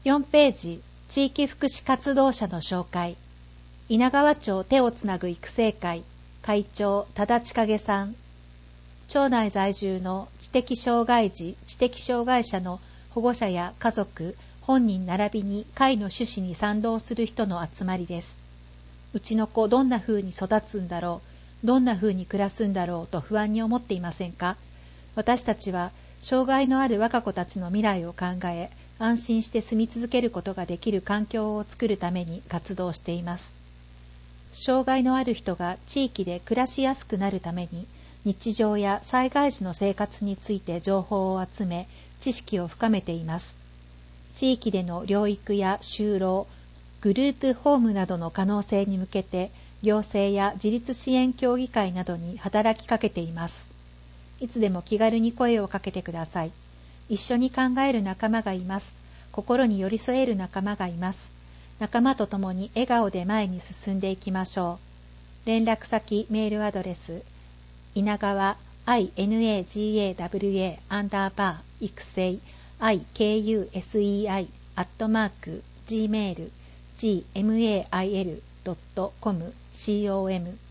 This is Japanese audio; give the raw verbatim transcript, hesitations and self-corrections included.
よんページ、地域福祉活動者の紹介。稲川町手をつなぐ育成会会長多田千景さん。町内在住の知的障害児、知的障害者の保護者や家族、本人並びに会の趣旨に賛同する人の集まりです。うちの子どんな風に育つんだろう、どんな風に暮らすんだろうと不安に思っていませんか？私たちは障害のある若子たちの未来を考え、安心して住み続けることができる環境を作るために活動しています。障害のある人が地域で暮らしやすくなるために、日常や災害時の生活について情報を集め、知識を深めています。地域での療育や就労、グループホームなどの可能性に向けて、行政や自立支援協議会などに働きかけています。いつでも気軽に声をかけてください。一緒に考える仲間がいます。心に寄り添える仲間がいます。仲間と共に笑顔で前に進んでいきましょう。連絡先、メールアドレス、稲川 イナガワ アンダーバー育成 アイケーユーエスイーアイ アットマーク ジーメール ジーメール ドットコム コム